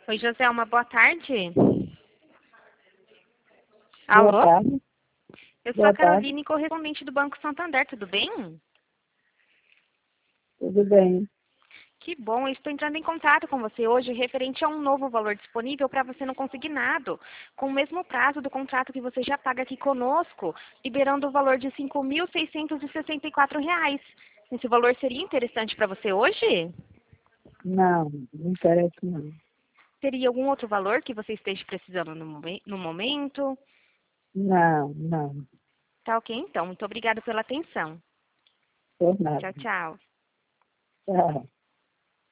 Oi, Joselma, boa tarde. Boa Alô? tarde. Eu sou Boa a tarde. Caroline, correspondente do Banco Santander, tudo bem? Tudo bem? Que bom, eu estou entrando em contato com você hoje referente a um novo valor disponível para você não consignado, com o mesmo prazo do contrato que você já paga aqui conosco, liberando o valor de R$ 5.664. Esse valor seria interessante para você hoje? Não, não interessa não. Teria algum outro valor que você esteja precisando no momento? Não, não. Tá ok, então. Muito obrigada pela atenção. Por nada. Tchau, tchau. Tchau.